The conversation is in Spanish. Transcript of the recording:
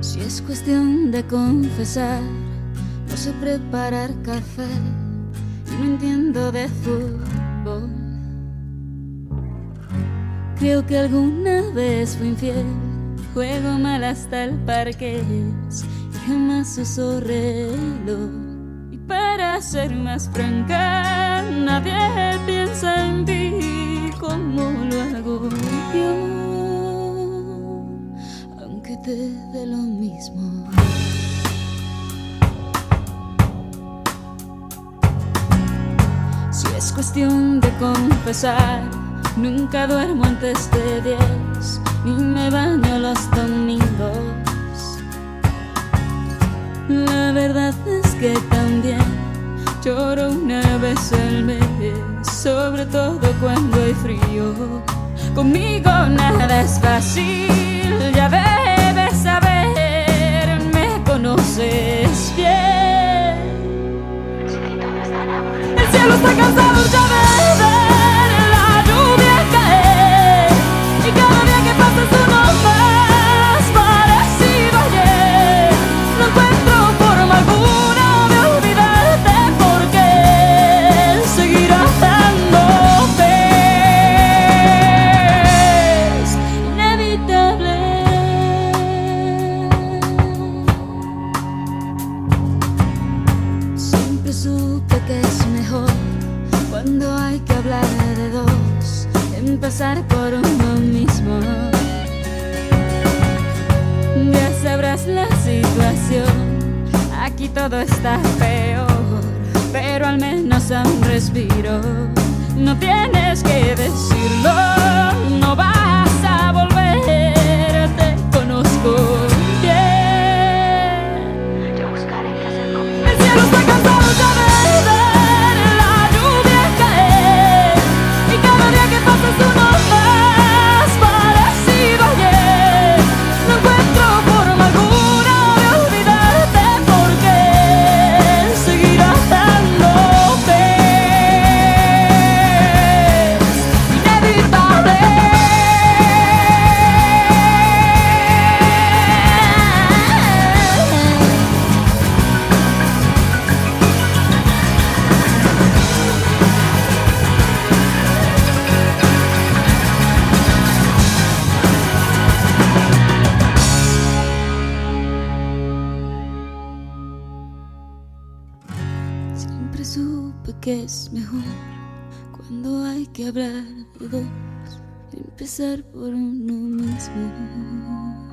Si es cuestión de confesar, no sé preparar café y no entiendo de fútbol. Creo que alguna vez fui infiel, juego mal hasta el parqués y jamás uso reloj. Y para ser más franca, nadie piensa en ti como lo hago yo, aunque te dé lo mismo. Si es cuestión de confesar, nunca duermo antes de 10, ni me baño los domingos. La verdad es que también lloro una vez al mes, sobre todo cuando hay frío. Conmigo nada es fácil, ya debes saber, me conoces bien. El cielo está cansado ya de ver la lluvia caer, y cada día que pasa es uno más parecido a ayer. No encuentro forma alguna de olvidarte, porque seguirá dándote. Es inevitable. Siempre supe que es mejor, cuando hay que hablar de dos, empezar por uno mismo. Ya sabrás la situación, aquí todo está peor, pero al menos a un respiro. No tienes que decirlo, no vas a volver, te conozco bien. Yo buscaré qué hacer conmigo. El cielo está cansado ya de ver la lluvia caer, y cada día que pasa es uno más parecido a ayer. No encuentro forma alguna de olvidarte, porque seguirá dándote. Es inevitable. Siempre supe que es mejor, cuando hay que hablar de dos, empezar por uno mismo.